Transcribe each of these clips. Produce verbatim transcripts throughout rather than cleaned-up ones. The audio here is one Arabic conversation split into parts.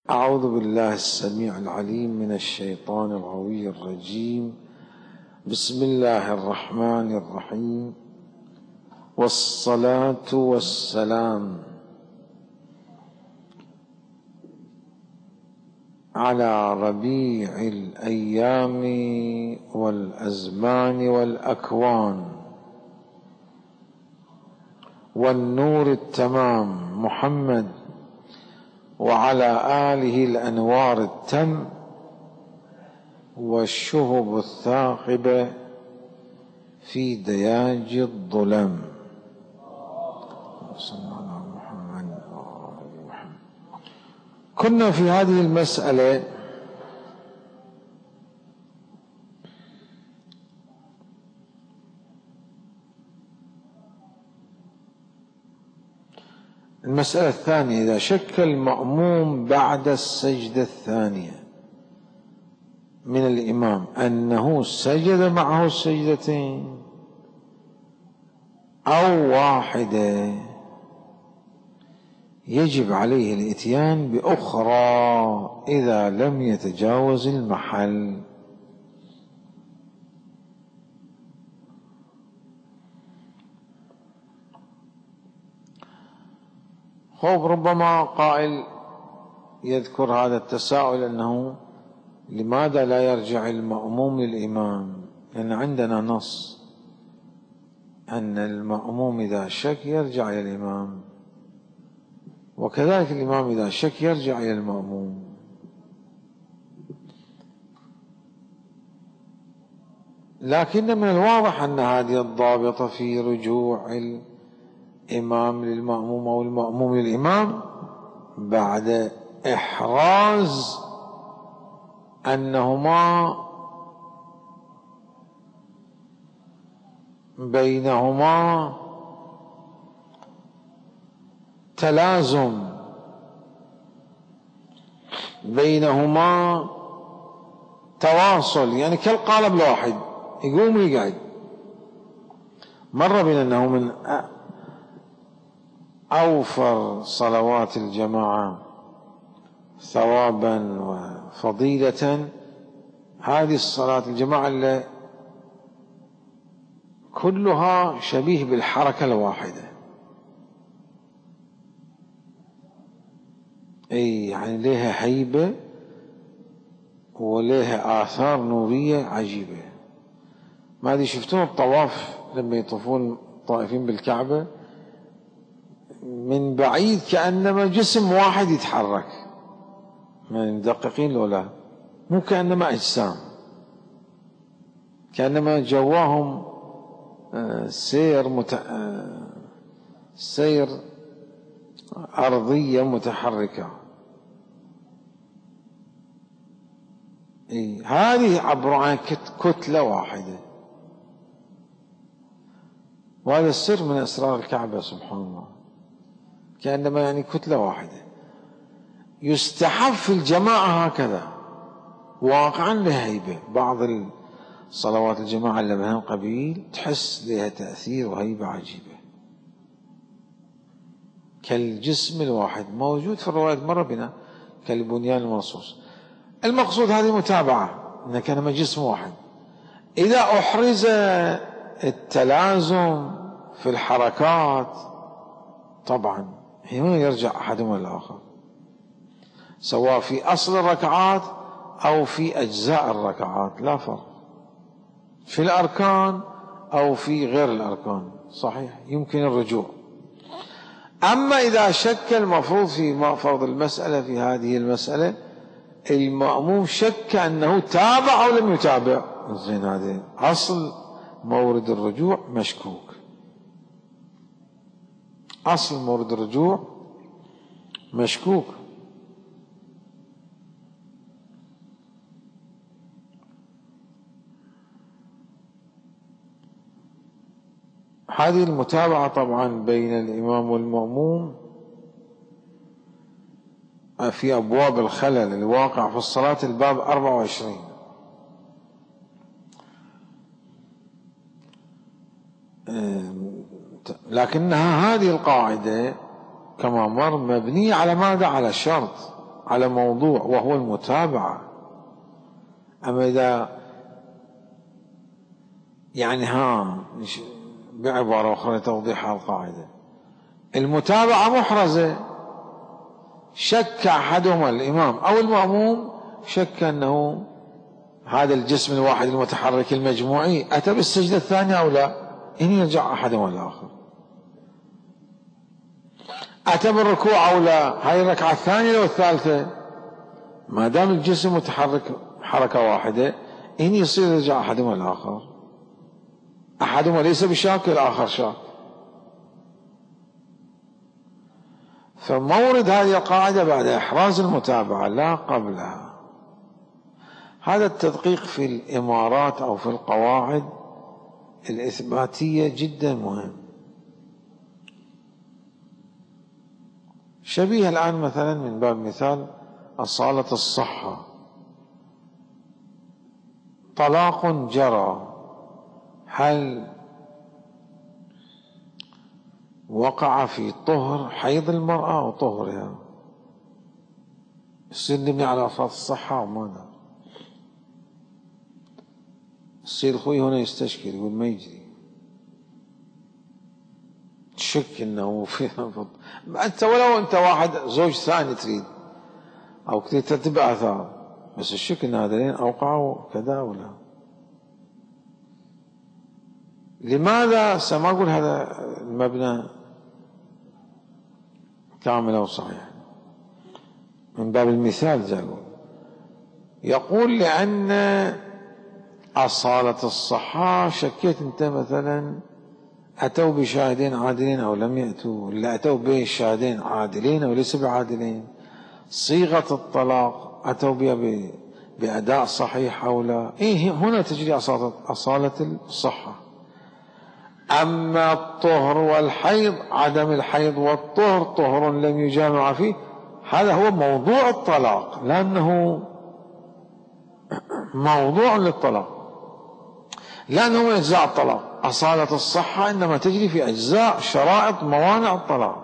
أعوذ بالله السميع العليم من الشيطان الغوي الرجيم. بسم الله الرحمن الرحيم، والصلاة والسلام على ربيع الأيام والأزمان والأكوان والنور التمام محمد، وعلى آله الأنوار التم والشهب الثاقبة في دياج الظلم. كنا في هذه المسألة المسألة الثانية، إذا شك المأموم بعد السجدة الثانية من الإمام أنه سجد معه السجدتين أو واحدة، يجب عليه الإتيان بأخرى إذا لم يتجاوز المحل. خوف ربما قائل يذكر هذا التساؤل، أنه لماذا لا يرجع المأموم للإمام؟ لأن عندنا نص أن المأموم إذا شك يرجع إلى الإمام، وكذلك الإمام إذا شك يرجع إلى المأموم. لكن من الواضح أن هذه الضابطة في رجوع الإمام للمأموم أو المأموم للإمام بعد إحراز أنهما بينهما تلازم، بينهما تواصل، يعني كالقالب الواحد يقوم ويقعد. مر بنا أنه من أوفر صلوات الجماعة ثوابا وفضيلة هذه الصلاة الجماعة اللي كلها شبيه بالحركة الواحدة، أي يعني لها هيبة ولها آثار نورية عجيبة. ما أدري شفتون الطواف لما يطوفون طائفين بالكعبة من بعيد كأنما جسم واحد يتحرك، ما مدققين لو لا، مو كأنما أجسام، كأنما جواهم سير مت... سير أرضية متحركة. إيه؟ هذه عبارة عن كتلة واحدة، وهذا السر من أسرار الكعبة سبحان الله، كأنما يعني كتلة واحدة. يستحب في الجماعة هكذا، واقعا لها هيبة. بعض الصلوات الجماعة اللي بها قبيل تحس لها تأثير وهيبة عجيبة كالجسم الواحد، موجود في الروايات مرة بنا كالبنيان المرصوص. المقصود هذه متابعة، إن كان جسم واحد. إذا أحرز التلازم في الحركات طبعا هنا يرجع أحدهما للآخر، سواء في أصل الركعات أو في أجزاء الركعات، لا فرق، في الأركان أو في غير الأركان، صحيح يمكن الرجوع. أما إذا شك المفروض في فرض المسألة، في هذه المسألة المأموم شك أنه تابع أو لم يتابع، زين هذا أصل مورد الرجوع مشكوك، أصل مورد الرجوع مشكوك. هذه المتابعة طبعا بين الإمام والمأموم في أبواب الخلل الواقع في الصلاة، الباب أربعة وعشرين. لكنها هذه القاعدة كما مر مبنية على ماذا؟ على شرط على موضوع وهو المتابعة. أما إذا يعني ها بعبارة أخرى توضيح القاعدة، المتابعة محرزة، شك أحدهما الإمام أو المأموم، شك أنه هذا الجسم الواحد المتحرك المجموعي أتى بالسجدة الثانية أو لا، إن يرجع أحدهما الآخر. أتى بالركوع أو لا، هاي الركعة الثانية أو الثالثة، ما دام الجسم متحرك حركة واحدة إن يصير يرجع أحدهما الآخر، أحدهما ليس بشاك الآخر شاك. فمورد هذه القاعدة بعد إحراز المتابعة لا قبلها. هذا التدقيق في الإمارات أو في القواعد الإثباتية جدا مهم. شبيه الآن مثلا من باب مثال أصالة الصحة، طلاق جرى، هل وقع في طهر حيض المرأة أو طهرها؟ يصير نبني على أصالة الصحة وماذا؟ السيد الخوي هنا يستشكل يقول ما يجري، تشك انه في انت ولو انت واحد زوج ثاني تريد او تريد ترتب اثار، بس الشك ان هذين اوقعوا كذا ولا. لماذا سما اقول هذا المبنى كامل او صحيح من باب المثال زي اقول، يقول لان أصالة الصحة شكيت أنت مثلا أتوا بشاهدين عادلين أو لم يأتوا، ولا أتوا بشاهدين عادلين أو ليس بعادلين، صيغة الطلاق أتوا بها بأداء صحيح أو لا، إيه هنا تجري أصالة, أصالة الصحة. أما الطهر والحيض، عدم الحيض والطهر طهر لم يجامع فيه، هذا هو موضوع الطلاق، لأنه موضوع للطلاق، لأنه من أجزاء الطلاق. أصالة الصحة إنما تجري في أجزاء شرائط موانع الطلاق،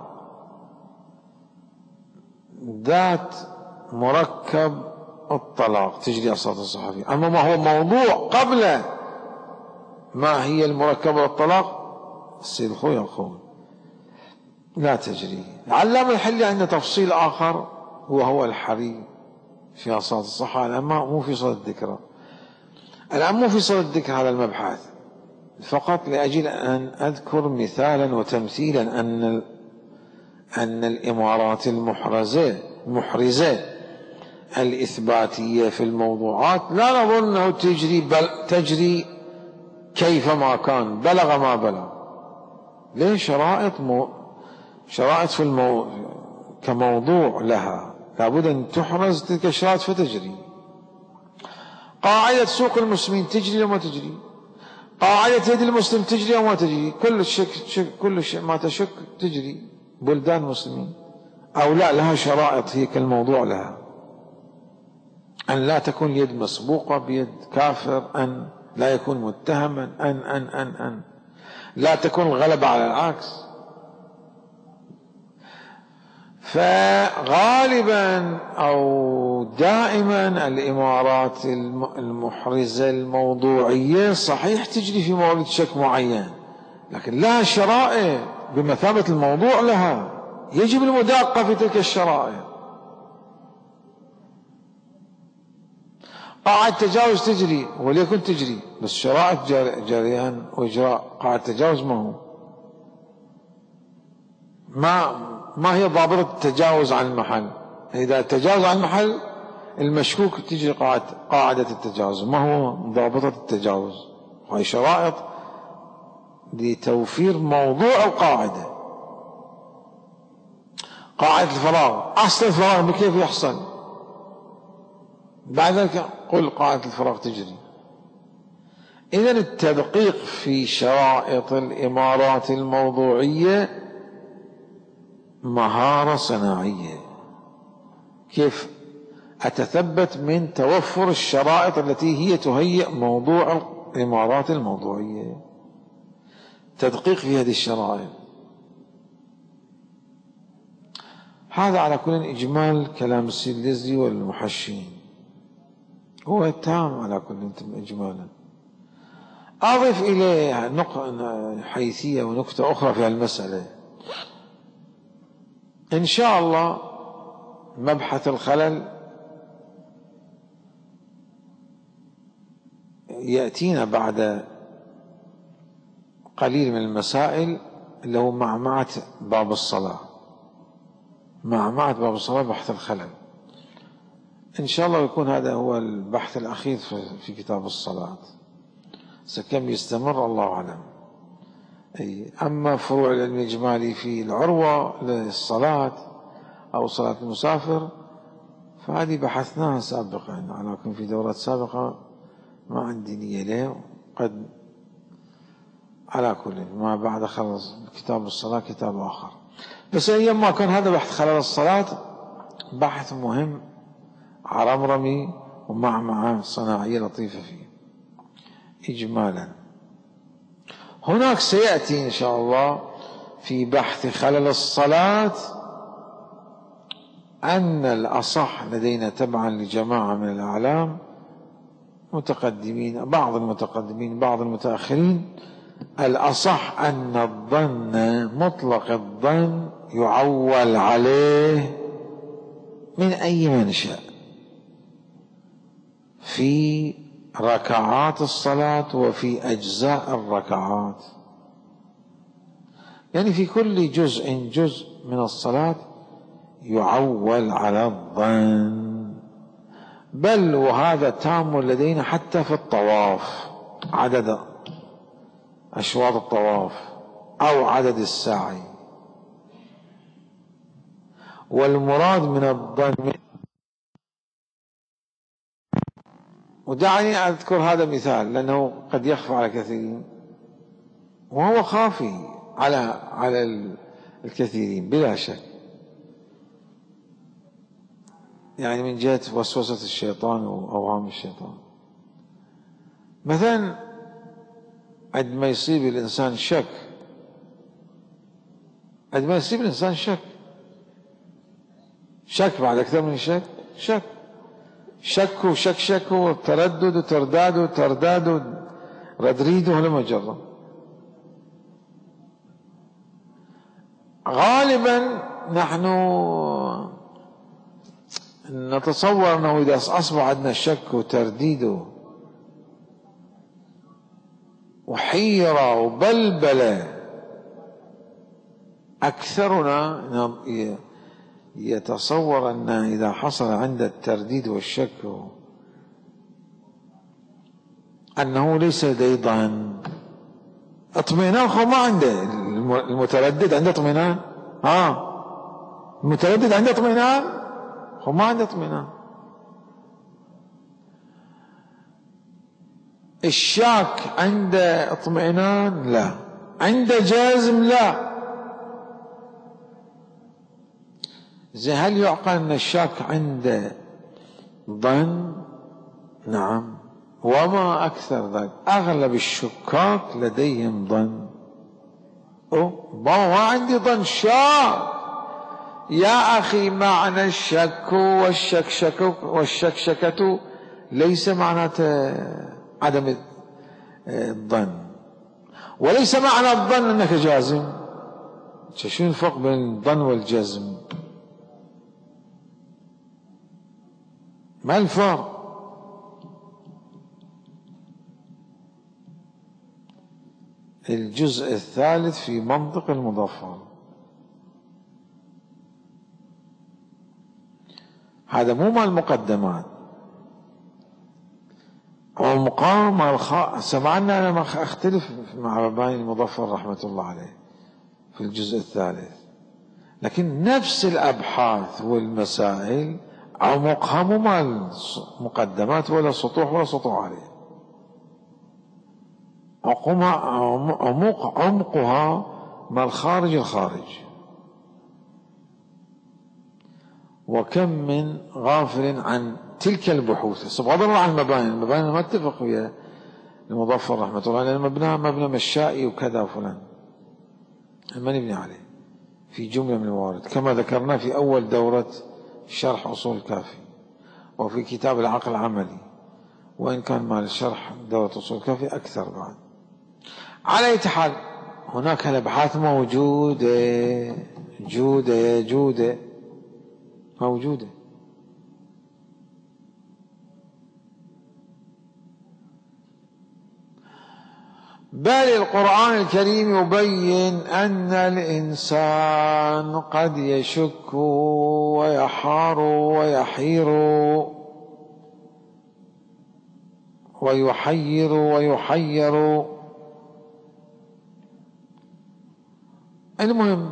ذات مركب الطلاق تجري أصالة الصحة فيه. أما ما هو موضوع قبل ما هي المركبة للطلاق، السيد الخوي يقول لا تجري. العلامة الحلي عنده تفصيل آخر وهو الحري في أصالة الصحة، الآن مو في صدد الذكر، الآن مو في صدد الذكر هذا المبحث، فقط لأجل أن أذكر مثالا وتمثيلا أن أن الإمارات المحرزة المحرزة الإثباتية في الموضوعات لا نظن أنه تجري بل تجري كيفما كان، بلغ ما بلغ. ليه؟ شرائط مو شرائط في المو كموضوع لها لابد أن تحرز تلك الشرائط فتجري. قاعدة سوق المسلمين تجري وما تجري، قاعدة يد المسلم تجري وما تجري، كل شك شك كل شيء ما تشك تجري. بلدان مسلمين أو لا لها شرائط هي كالموضوع لها، أن لا تكون يد مسبوقة بيد كافر، أن لا يكون متهما، أن أن أن أن لا تكون الغلبة على العكس. فغالبا أو دائما الإمارات المحرزة الموضوعية صحيح تجري في مورد شك معين، لكن لها شرائط بمثابة الموضوع لها، يجب المداقة في تلك الشرائط. قاعدة تجاوز تجري وليكن تجري، بس شرائط جريان وإجراء قاعدة تجاوز ما هو ما ما هي ضابطة التجاوز عن المحل؟ إذا تجاوز عن المحل المشكوك تجري قاعدة قاعدة التجاوز، ما هو ضابطة التجاوز؟ وهي شرائط لتوفير موضوع القاعدة. قاعدة الفراغ، أصل الفراغ بكيف يحصل؟ بعد ذلك قل قاعدة الفراغ تجري. إذن التدقيق في شرائط الإمارات الموضوعية مهارة صناعية. كيف أتثبت من توفر الشرائط التي هي تهيئ موضوع الإمارات الموضوعية؟ تدقيق في هذه الشرائط. هذا على كل إجمال كلام السيد الإزدي والمحشين، هو تام على كل إجمالا. أضف إليه حيثية ونكتة أخرى في المسألة. إن شاء الله مبحث الخلل يأتينا بعد قليل من المسائل اللي هو معمعة باب الصلاة، معمعة باب الصلاة بحث الخلل. إن شاء الله يكون هذا هو البحث الأخير في كتاب الصلاة، سكم يستمر الله أعلم. أي أما فروع العلم الإجمالي في العروة للصلاة أو صلاة المسافر فهذه بحثناها سابقا، ولكن في دورات سابقة ما عندي نية له. قد على كل ما بعد خلص كتاب الصلاة كتاب آخر، بس أيام ما كان هذا بحث خلل الصلاة بحث مهم عرمرمي ومعمعة صناعية لطيفة فيه إجمالا. هناك سيأتي إن شاء الله في بحث خلل الصلاة أن الأصح لدينا تبعا لجماعة من الأعلام متقدمين، بعض المتقدمين بعض المتأخرين، الأصح أن الظن مطلق الظن يعول عليه من أي منشأ في ركعات الصلاة وفي أجزاء الركعات، يعني في كل جزء جزء من الصلاة يعول على الظن. بل وهذا تام لدينا حتى في الطواف، عدد أشواط الطواف أو عدد السعي. والمراد من الظن، ودعني أذكر هذا مثال لأنه قد يخفى على كثيرين، وهو خافي على على الكثيرين بلا شك، يعني من جهة وسوسة الشيطان وأوهام الشيطان. مثلا عندما يصيب الإنسان شك، عندما يصيب الإنسان شك شك بعد أكثر من شك شك شك وشك شك وتردد وترداد وترداد وردريد ولما جرى. غالبا نحن نتصور أنه إذا أصبح عندنا شك وترديد وحيرة وبلبلة، أكثرنا يتصور أن إذا حصل عند الترديد والشك أنه ليس لديه ظن، اطمئنان خو ما عنده. المتردد عنده اطمئنان، ها المتردد عنده اطمئنان، خو ما عنده اطمئنان. الشاك عنده اطمئنان؟ لا. عنده جزم؟ لا. زي هل يعقل أن الشاك عنده ظن؟ نعم، وما أكثر ذلك. أغلب الشكاك لديهم ظن. أوه ما عندي ظن، شاك. يا أخي معنى الشك والشكشك والشكشكة ليس معناته عدم الظن، وليس معنى الظن أنك جازم. شو الفرق بين الظن والجزم؟ ما الفرق؟ الجزء الثالث في منطق المظفر، هذا مو مال المقدمات، هو مقام مع الخ... سمعنا. أنا ما أختلف مع رباني المظفر رحمة الله عليه في الجزء الثالث، لكن نفس الأبحاث والمسائل عمقها مو مال مقدمات ولا سطوح ولا سطوح عليه. عمق عمقها مال خارج الخارج. وكم من غافل عن تلك البحوث. بغض النظر عن المباني، المباني ما اتفق ويا المظفر رحمة الله عليه، المبنى مبنى مشائي وكذا وفلان ما نبني عليه. في جملة من الموارد، كما ذكرنا في أول دورة شرح أصول الكافي وفي كتاب العقل العملي، وإن كان مال الشرح دورة أصول الكافي أكثر بعد. على أي حال هناك الأبحاث موجودة جودة جودة موجودة. بل القرآن الكريم يبين أن الإنسان قد يشك ويحار ويحير ويحير ويحير. المهم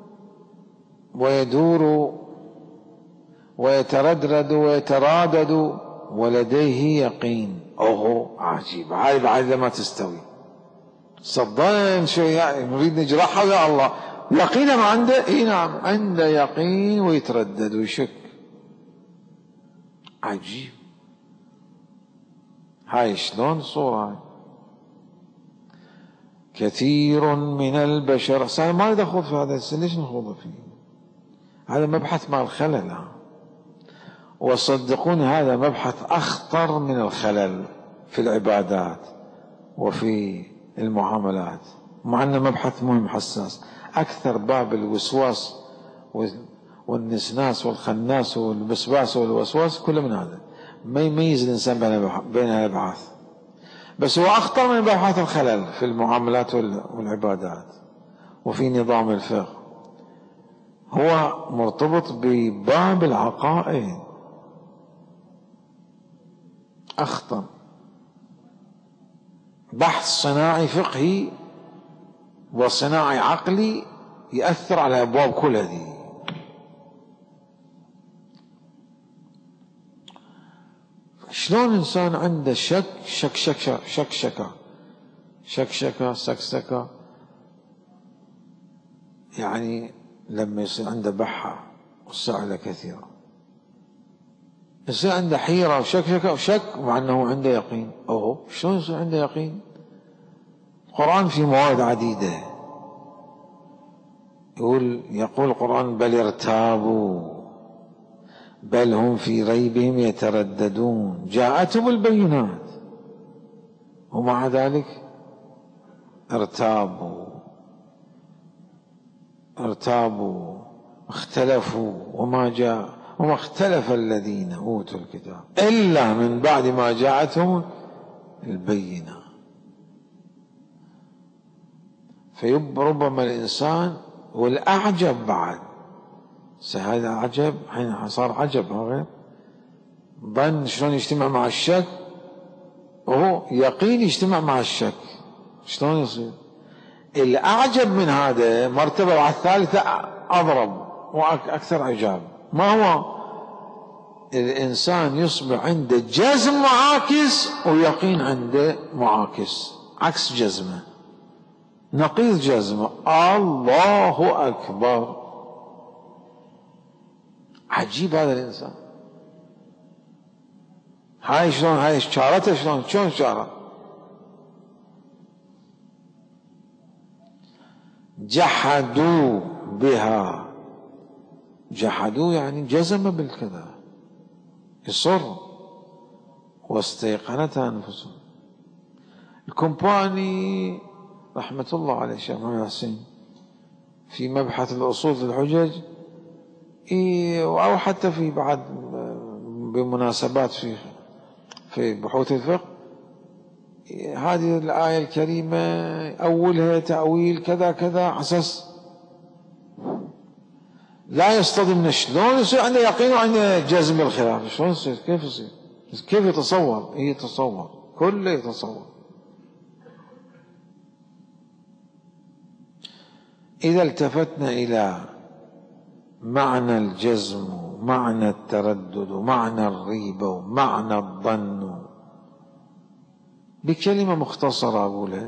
ويدور ويتردد ويترادد ولديه يقين. أوه عجيب، هاي بعد ما تستوي صدقين شو يعني نريد نجرحها يا الله. يقين ما عنده؟ اي نعم عنده يقين ويتردد ويشك. عجيب، هاي شلون الصورة هاي؟ كثير من البشر، أنا ما أريد أخوض في هذا، ليش نخوض فيه؟ هذا مبحث مع الخلل، وصدقوني هذا مبحث أخطر من الخلل في العبادات وفي المعاملات، مع أنه مبحث مهم حساس. أكثر باب الوسواس والنسناس والخناس والبسباس والوسواس كله من هذا، ما يميز الإنسان بين الأبحاث. بس هو أخطر من مبحث الخلل في المعاملات والعبادات وفي نظام الفقه، هو مرتبط بباب العقائد، أخطر. بحث صناعي فقهي وصناعي عقلي يأثر على أبواب كل هذه. شلون إنسان عنده شك شك شك شك شك شك شك شك سك سك، يعني لما يصير عنده بحة وسائل كثيرة، يصير عنده حيرة وشك شك وشك مع أنه عنده يقين. أوه شلون يصير عنده يقين؟ القرآن في مواد عديدة يقول يقول القرآن بل ارتابوا بل هم في ريبهم يترددون جاءتهم البينات ومع ذلك ارتابوا ارتابوا اختلفوا وما جاء وما اختلف الذين أوتوا الكتاب إلا من بعد ما جاءتهم البينة. فربما الإنسان، والأعجب بعد هذا عجب، حين صار عجب هذا ظن شلون يجتمع مع الشك، وهو يقين يجتمع مع الشك، شلون يصير؟ الأعجب من هذا مرتبة على الثالثة أضرب وأكثر عجاب. ما هو؟ الإنسان يصبح عنده جزم معاكس ويقين عنده معاكس، عكس جزمه، نقيض جزمه. الله أكبر، عجيب هذا الإنسان. هاي شلون؟ هاي شارته شلون؟ شلون شارة؟ جحدوا بها، جحدوا يعني جزم بالكذا، يصر، واستيقنتها أنفسهم. الكومباني رحمة الله عليه الشيخ محمد حسين في مبحث الأصول في الحجج، أو حتى في بعض بمناسبات في في بحوث الفقه، هذه الآية الكريمة أولها تأويل كذا كذا عساس لا يصطدم. شلون يصير عنده يقين وعنده جزم بالخلاف؟ شلون يصير؟ كيف يصير؟ كيف يتصور؟ يتصور كله يتصور. إذا التفتنا إلى معنى الجزم ومعنى التردد ومعنى الريبة ومعنى الظن بكلمة مختصرة أقولها: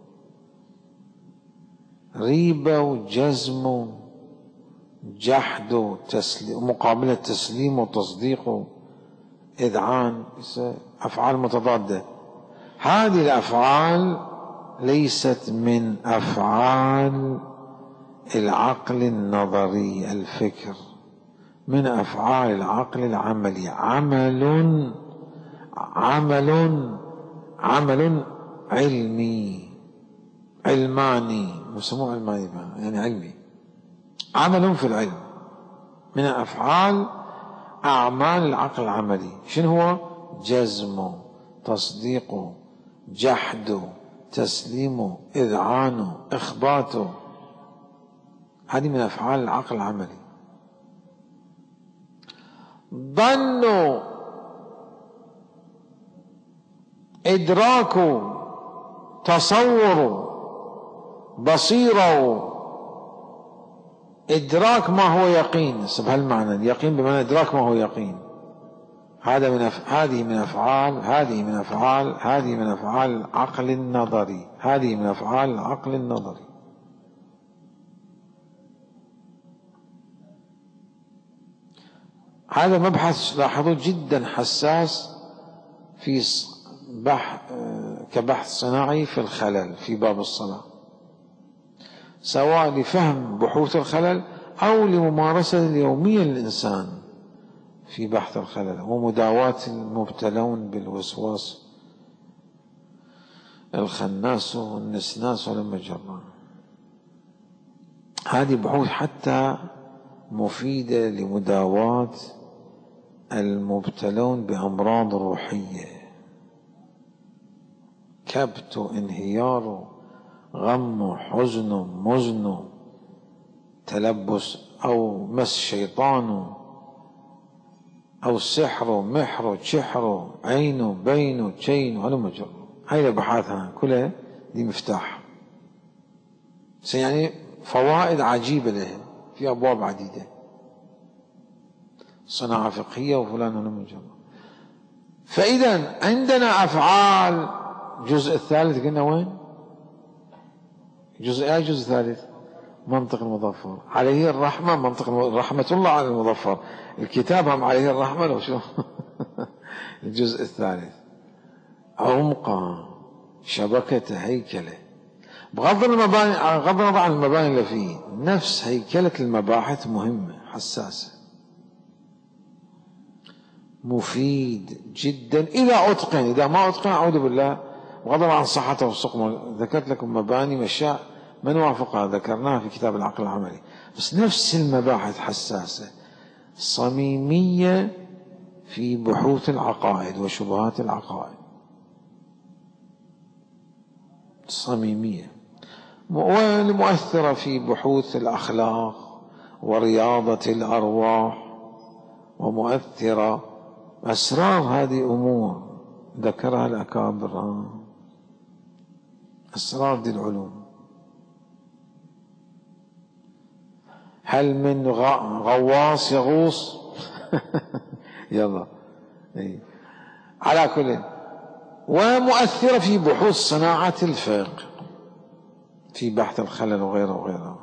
ريبة وجزم جحد وتسليم مقابلة تسليم وتصديق وإذعان، أفعال متضادة. هذه الأفعال ليست من أفعال العقل النظري، الفكر، من أفعال العقل العملي. عمل عمل عمل علمي، علماني، مسموع علماني يعني علمي، عمل في العلم، من أفعال أعمال العقل العملي. شنو هو؟ جزمه، تصديقه، جحده، تسليمه، إذعانه، إخباته. هذه من أفعال العقل العملي. ظنوا، إدراكه، تصوره، بصيره. إدراك ما هو يقين بهالمعنى، اليقين بمعنى إدراك ما هو يقين. هذا من أف... هذه من أفعال هذه من أفعال هذه من أفعال العقل النظري هذه من أفعال العقل النظري. هذا مبحث لاحظوا جدا حساس في بحث كبحث صناعي في الخلل في باب الصلاة، سواء لفهم بحوث الخلل أو لممارسة اليومية للإنسان في بحث الخلل ومداواة المبتلون بالوسواس الخناس والنسناس والمجرة. هذه بحوث حتى مفيدة لمداواة المبتلون بأمراض روحية، كبت، انهيار، غم، حزن، مزن، تلبس أو مس شيطان أو سحر، محر، شحر، عين، بين، تشين والمجر. هاي البحاثها كلها دي مفتاح، يعني فوائد عجيبة لها في أبواب عديدة، صناعة فقهية وفلان والمجر. فإذا عندنا أفعال. الجزء الثالث قلنا وين؟ جزء أي جزء ثالث؟ منطق المظفر عليه الرحمة. منطق رحمة الله على المظفر. الكتاب هم عليه الرحمة لو شو. الجزء الثالث عمقا، شبكة، هيكلة، بغض المباني، بغض النظر عن المباني اللي فيه، نفس هيكلة المباحث مهمة حساسة، مفيد جدا إذا أتقن. إذا ما أتقن أعوذ بالله، بغض النظر عن صحته وسقمه. ذكرت لكم مباني مشاء من وافقها ذكرناها في كتاب العقل العملي، بس نفس المباحث حساسة صميمية في بحوث العقائد وشبهات العقائد، صميمية، والمؤثرة في بحوث الأخلاق ورياضة الأرواح، ومؤثرة. أسرار هذه أمور ذكرها الأكابر، أسرار دي العلوم. هل من غواص يغوص؟ يلا إيه. على كل، ومؤثرة في بحوث صناعة الفقه في بحث الخلل وغيره وغيره.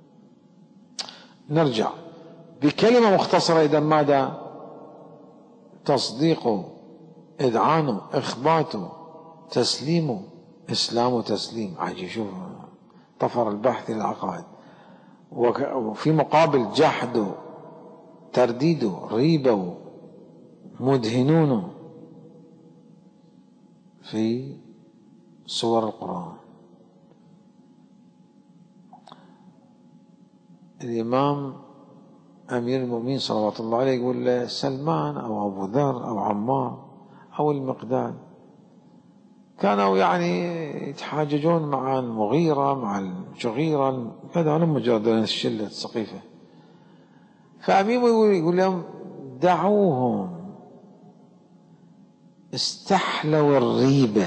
نرجع بكلمة مختصرة. إذا ماذا؟ تصديقه، إذعانه، إخباته، تسليمه، إسلام وتسليم. عجيب، شوف طفر البحث للعقائد. وفي مقابل جحده، ترديده، ريبه، مدهنونه في سور القرآن. الإمام أمير المؤمنين صلوات الله عليه يقول له سلمان أو أبو ذر أو عمار أو المقداد كانوا يعني يتحاججون مع المغيرة مع الجغيرة كذا، لم مجرد الشلة السقيفة. فأمير يقول لهم دعوهم، استحلوا الريبة،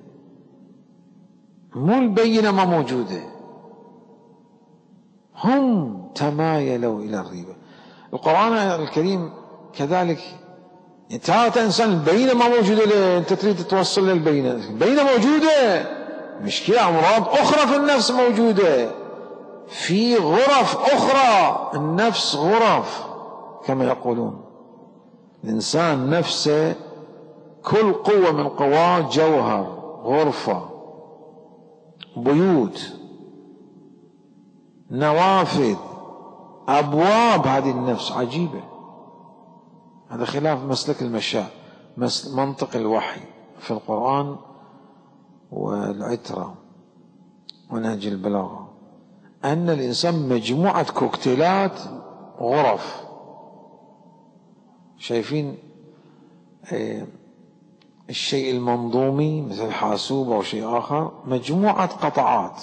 مو البينة ما موجودة، هم تمايلوا إلى الريبة. القرآن الكريم كذلك، تارة إنسان البينة ما موجودة له، أنت تريد توصل للبينة، البينة موجودة، مشكلة أمراض أخرى في النفس موجودة، في غرف أخرى. النفس غرف كما يقولون، الإنسان نفسه كل قوة من قواه جوهر، غرفة، بيوت. نوافذ أبواب هذه النفس عجيبة. هذا خلاف مسلك المشاء، منطق الوحي في القرآن والعترة ونهج البلاغة، أن الإنسان مجموعة كوكتيلات غرف. شايفين الشيء المنظومي مثل حاسوب أو شيء آخر، مجموعة قطعات،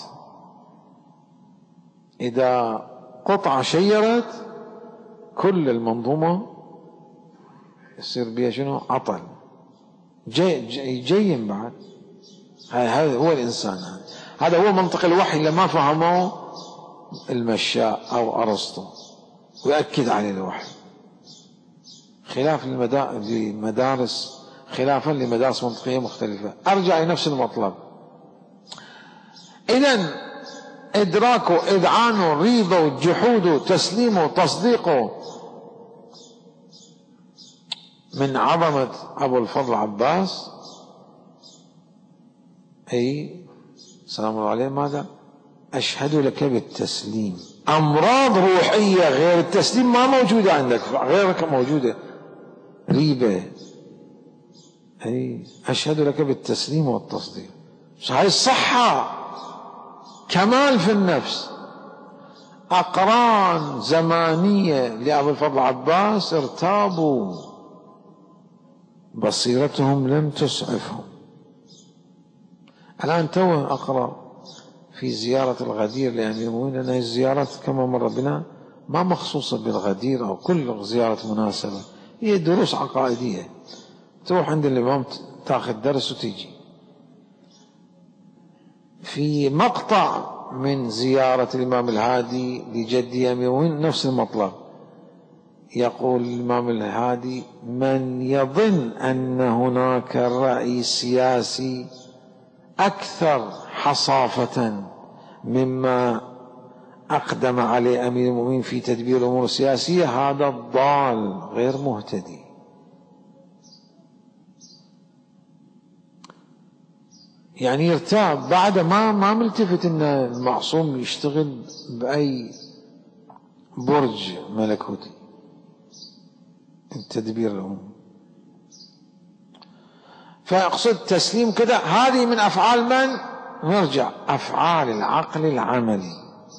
إذا قطعة شيرت كل المنظومة يصير بها شنو؟ عطل، جي جي جيم بعد. هذا هو الإنسان، هذا هو منطق الوحي اللي ما فهمه المشاء أو أرسطو، ويأكد عليه الوحي، خلاف لمدارس خلافا لمدارس منطقية مختلفة. أرجع لنفس المطلب. إذن إدراكه، إذعانه، ريضه، جحوده، تسليمه، تصديقه من عظمة أبو الفضل عباس. أي سلام الله عليه ماذا؟ أشهد لك بالتسليم. أمراض روحية غير التسليم ما موجودة عندك، غيرك موجودة، ريبة. أي أشهد لك بالتسليم والتصديق. هاي الصحة، كمال في النفس. أقران زمانية لأبو الفضل عباس ارتابوا، بصيرتهم لم تسعفهم. الآن تو أقرأ في زيارة الغدير لأمير المؤمنين، لأن الزيارات كما مر بنا ما مخصوصة بالغدير أو كل زيارة مناسبة، هي دروس عقائدية، تروح عند الإمام تاخذ درس وتيجي. في مقطع من زيارة الإمام الهادي لجدي أمير المؤمنين نفس المطلب، يقول الإمام الهادي: من يظن أن هناك رأي سياسي أكثر حصافة مما أقدم عليه أمير المؤمنين في تدبير الأمور السياسية، هذا الضال غير مهتدي. يعني يرتاب بعد ما ما ملتفت ان المعصوم يشتغل باي برج ملكوتي التدبير الامور. فاقصد تسليم كده، هذه من افعال من؟ نرجع افعال العقل العملي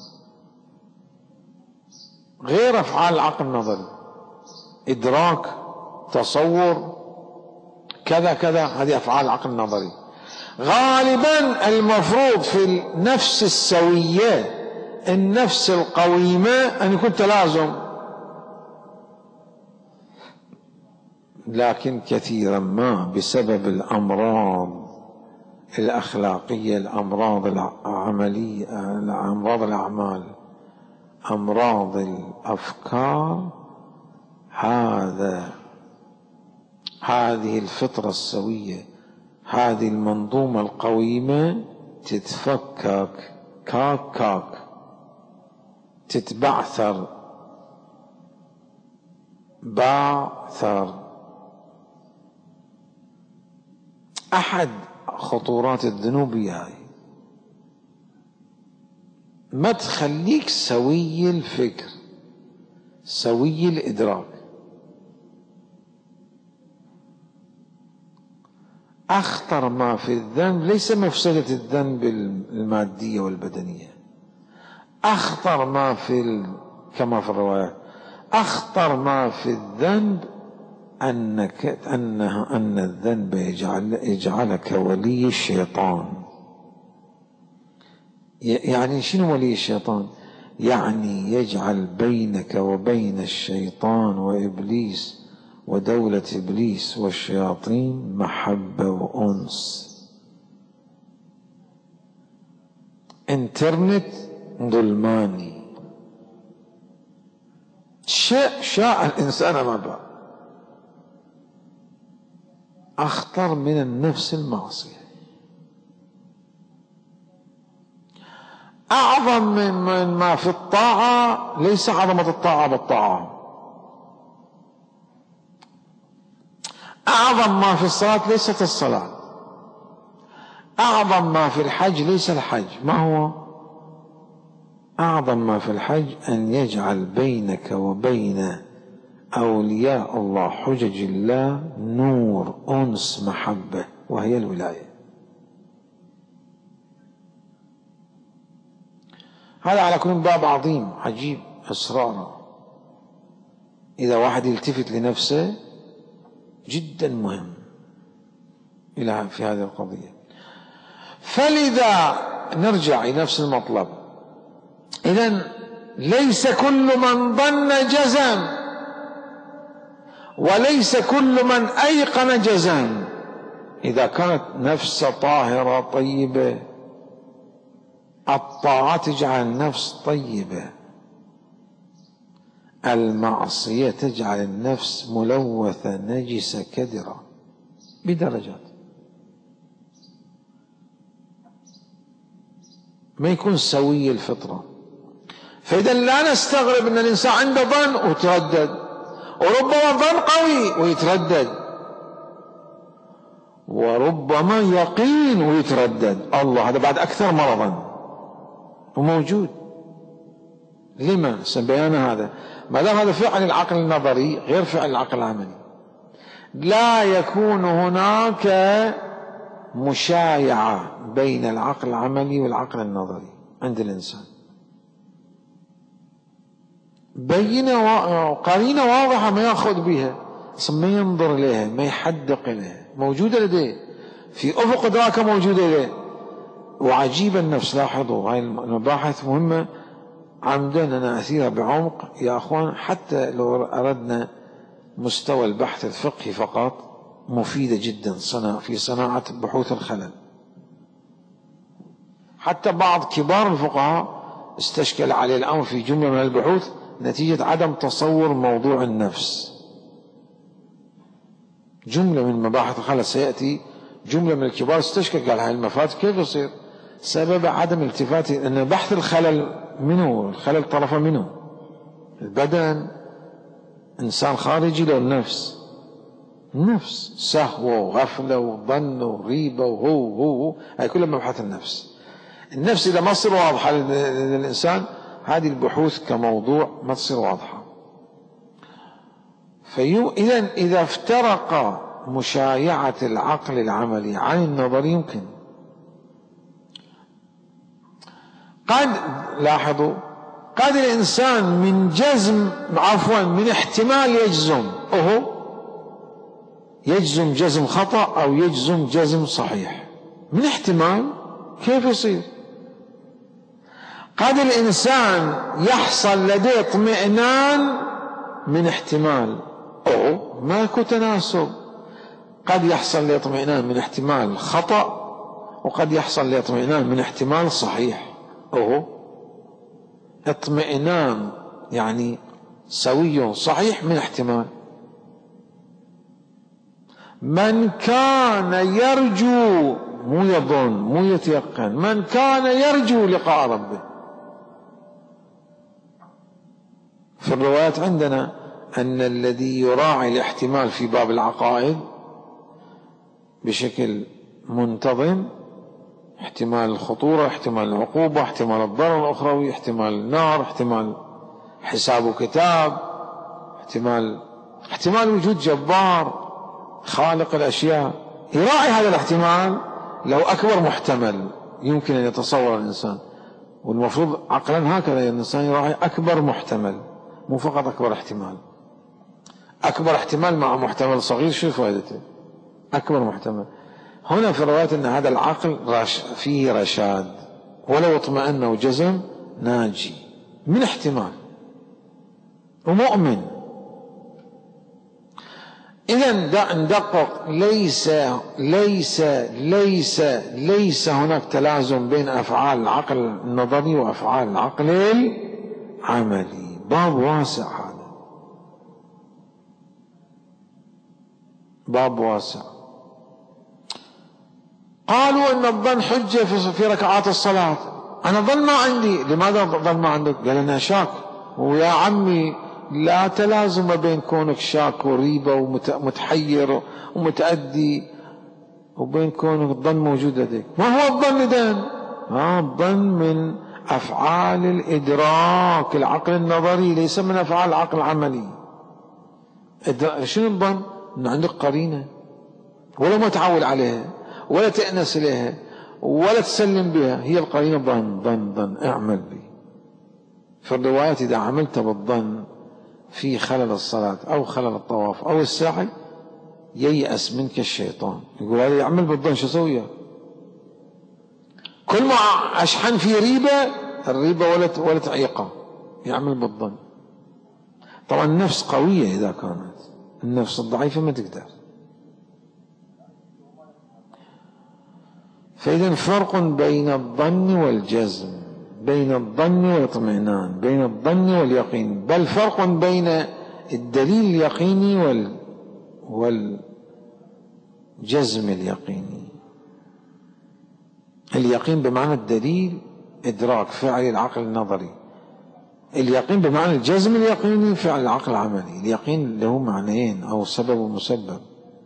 غير افعال العقل النظري. ادراك، تصور، كذا كذا، هذه افعال العقل النظري. غالبا المفروض في النفس السوية، النفس القويمة، أن يكون تلازم، لكن كثيرا ما بسبب الأمراض الأخلاقية، الأمراض العملية، أمراض الأعمال، أمراض الأفكار، هذا هذه الفطرة السوية، هذه المنظومة القويمة تتفكك كاك كاك، تتبعثر بعثر. أحد خطورات الذنوب هاي ما تخليك سوي الفكر، سوي الإدراك. أخطر ما في الذنب ليس مفسدة الذنب المادية والبدنية، أخطر ما في ال... كما في الروايات، أخطر ما في الذنب أنك أنه أن الذنب يجعل يجعلك ولي الشيطان. يعني شنو ولي الشيطان؟ يعني يجعل بينك وبين الشيطان وإبليس ودولة إبليس والشياطين محبة وأنس. انترنت ظلماني، شاء شاء الإنسان ما بقى. أخطر من النفس المعصية، أعظم من ما في الطاعة. ليس عظمة الطاعة بالطاعة، أعظم ما في الصلاة ليست الصلاة، أعظم ما في الحج ليس الحج. ما هو؟ أعظم ما في الحج أن يجعل بينك وبين أولياء الله حجج الله نور، أنس، محبة، وهي الولاية. هذا على كل باب عظيم عجيب أسراره، إذا واحد يلتفت لنفسه جدا مهم إلى في هذه القضية. فلذا نرجع إلى نفس المطلب. إذن ليس كل من ظن جزم، وليس كل من أيقن جزم. إذا كانت نفس طاهرة طيبة، الطاعة تجعل النفس طيبة، المعصية تجعل النفس ملوثة نجسة كدرة بدرجات. ما يكون سوي الفطرة. فإذا لا نستغرب أن الإنسان عنده ظن ويتردد، وربما ظن قوي ويتردد، وربما يقين ويتردد. الله، هذا بعد أكثر مرضا وموجود. لما سبيان هذا؟ ما دام هذا فعل العقل النظري غير فعل العقل العملي، لا يكون هناك مشايعة بين العقل العملي والعقل النظري عند الإنسان. بينة وقرينة واضحة ما يأخذ بها، ما ينظر إليها، ما يحدق إليها، موجودة لديه في أفق إدراكه، موجودة لديه. وعجيب النفس، لاحظوا هاي المباحث مهمة عمدا أنا أثيرها بعمق يا أخوان، حتى لو أردنا مستوى البحث الفقهي فقط مفيدة جدا صنع في صناعة بحوث الخلل. حتى بعض كبار الفقهاء استشكل عليه الأمر في جملة من البحوث نتيجة عدم تصور موضوع النفس. جملة من مباحث الخلل سيأتي جملة من الكبار استشكل، قال هاي المفات كيف يصير؟ سبب عدم التفات أن بحث الخلل منه، الخلل طرفه منه البدن، إنسان خارجي له النفس، النفس سهو وغفلة وظن وريبة وهو هو هاي كلها مبحث النفس. النفس إذا ما تصير واضحة للإنسان، هذه البحوث كموضوع ما تصير واضحة. فيو إذن إذا افترق مشايعة العقل العملي عن النظري يمكن قد لاحظوا قد الإنسان من جزم عفوا من احتمال يجزم أهو يجزم جزم خطأ أو يجزم جزم صحيح، من احتمال كيف يصير؟ قد الإنسان يحصل لديه اطمئنان من احتمال أو ماكو تناسب، قد يحصل لديه اطمئنان من احتمال خطأ، وقد يحصل لديه اطمئنان من احتمال صحيح. أو اطمئنان يعني سوي صحيح من احتمال. من كان يرجو، مو يظن مو يتيقن، من كان يرجو لقاء ربه. في الروايات عندنا أن الذي يراعي الاحتمال في باب العقائد بشكل منتظم، احتمال الخطورة، احتمال العقوبة، احتمال الضرر الأخروي، احتمال النار، احتمال حساب وكتاب، احتمال احتمال وجود جبار خالق الأشياء، يراعي هذا الاحتمال لو أكبر محتمل يمكن أن يتصور الإنسان. والمفروض عقلا هكذا الإنسان يراعي أكبر محتمل، مو فقط أكبر احتمال. أكبر احتمال مع محتمل صغير شو فائدته؟ أكبر محتمل. هنا في الرواية أن هذا العقل رش فيه رشاد، ولو اطمأن وجزم ناجي من احتمال ومؤمن. إذن ندقق، ليس ليس ليس ليس هناك تلازم بين أفعال العقل النظري وأفعال العقل العملي. باب واسع، هذا باب واسع. قالوا إن الظن حجة في ركعات الصلاة. أنا ظن ما عندي. لماذا ظن ما عندك؟ قال أنا شاك. ويا عمي لا تلازم بين كونك شاك وريبة ومتحير ومتأدي وبين كونك الظن موجود لديك. ما هو الظن إذن؟ آه الظن من أفعال الإدراك، العقل النظري، ليس من أفعال العقل العملي. شنو الظن؟ إنه عندك قرينة ولا ما تعول عليها ولا تأنس إليها ولا تسلم بها، هي القرينة ظن ظن ظن اعمل بي. في الروايات إذا عملت بالظن في خلل الصلاة أو خلل الطواف أو السعي ييأس منك الشيطان، يقول هذا يعمل بالظن شو سويه؟ كل ما أشحن في ريبة الريبة ولا ولا تعيقه، يعمل بالظن. طبعا النفس قوية إذا كانت، النفس الضعيفة ما تقدر. فإذا فرق بين الظن والجزم، بين الظن والاطمئنان، بين الظن واليقين، بل فرق بين الدليل اليقيني وال والجزم اليقيني. اليقين بمعنى الدليل إدراك فعل العقل النظري، اليقين بمعنى الجزم اليقيني فعل العقل العملي. اليقين له معنيين أو سبب ومسبب.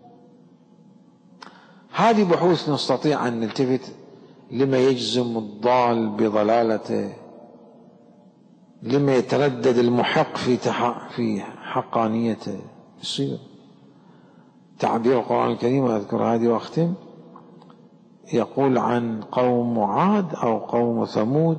هذه بحوث نستطيع أن نلتفت لما يجزم الضال بضلالته، لما يتردد المحق في في حقانيته. يصير تعبير القرآن الكريم، وأذكر هذه وأختم، يقول عن قوم عاد أو قوم ثمود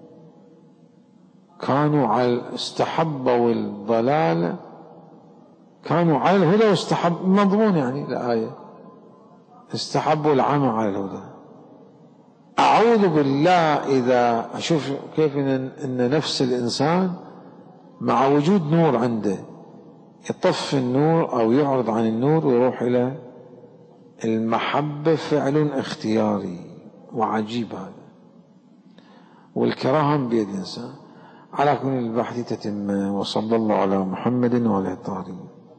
كانوا على استحبوا الضلال، كانوا على الهدى واستحب مضمون يعني الآية استحبوا العمى على الهدى. أعوذ بالله إذا أشوف كيف إن نفس الإنسان مع وجود نور عنده يطفي النور أو يعرض عن النور ويروح إلى المحبة، فعل اختياري وعجيب هذا، والكراهة بيد الإنسان. على كل البحث تتم، وصلى الله على محمد وعلى الطاهرين.